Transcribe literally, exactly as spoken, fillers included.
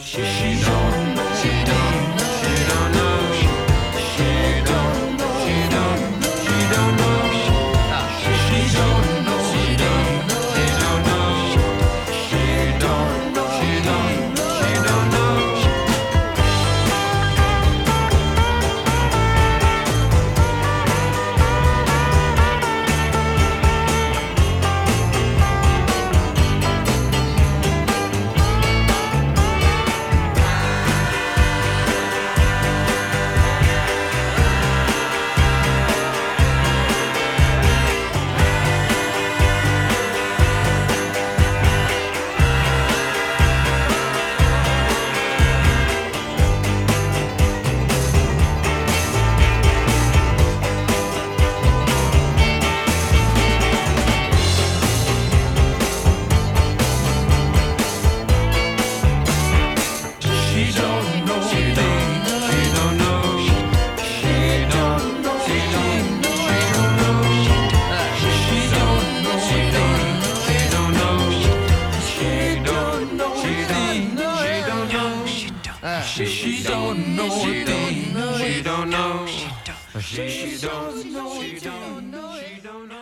She don't know. She don't know. She don't know. She don't know. She don't know. She don't know. She don't know. She don't know. She don't know. She don't know. She don't know. She don't know. She she don't know a thing. She don't know. She don't know. She don't know. She don't know.